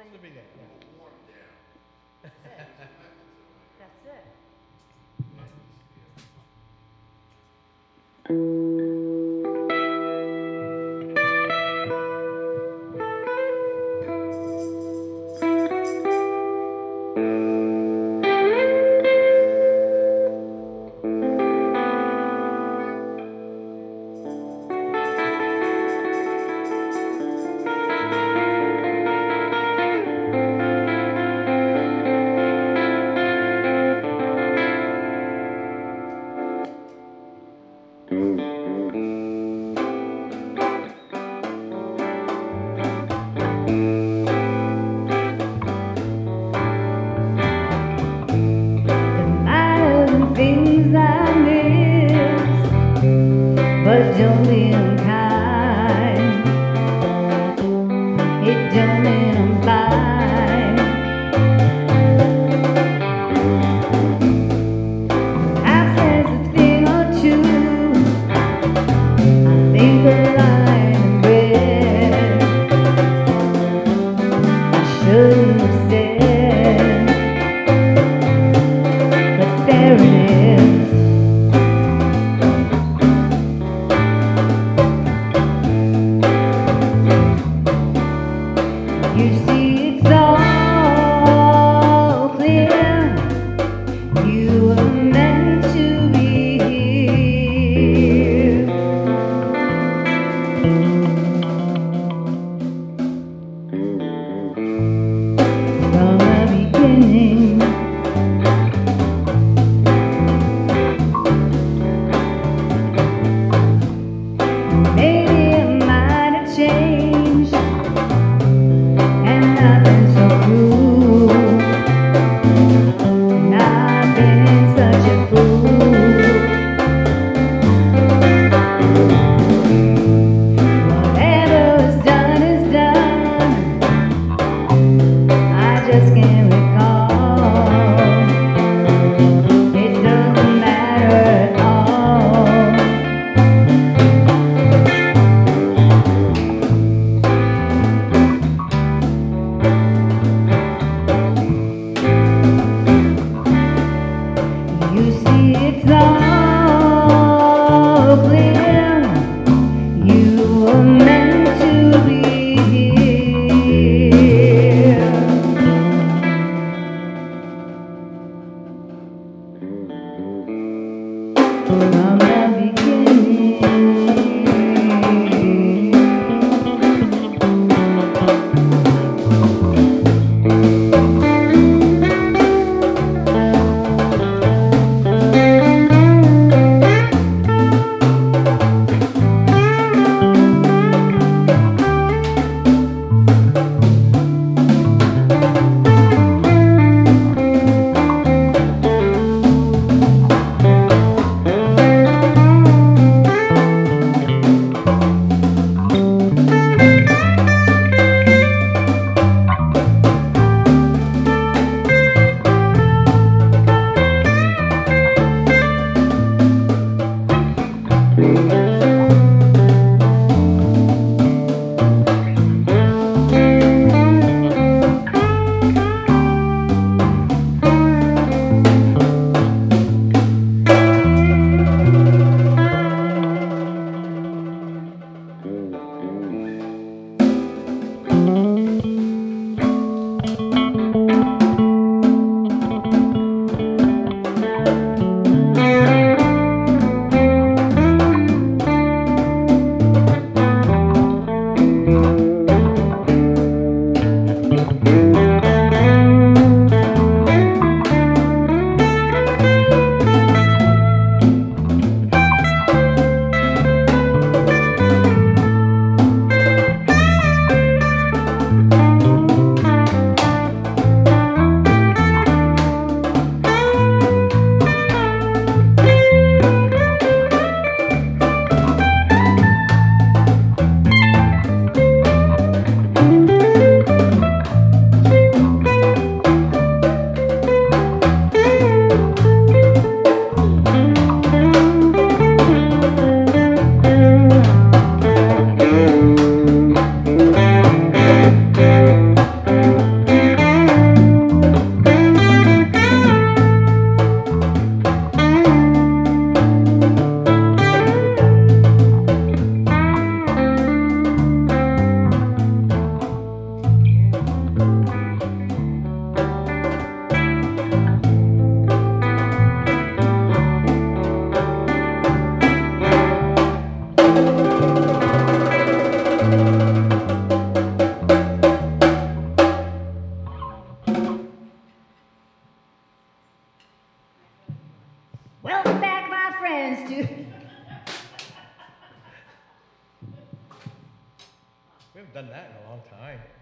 room to be there. Yeah. That's it. Things I miss, but don't be unkind. It don't mean I'm blind. I've said a thing or two. I think a line and read. I shouldn't have said, but there it is. You see, it's all clear. You were meant to be here. From the beginning, maybe it might have changed. And nothing so cruel. And I've been such a fool. Whatever is done is done. I just can't recall Welcome back, my friends, to. We haven't done that in a long time.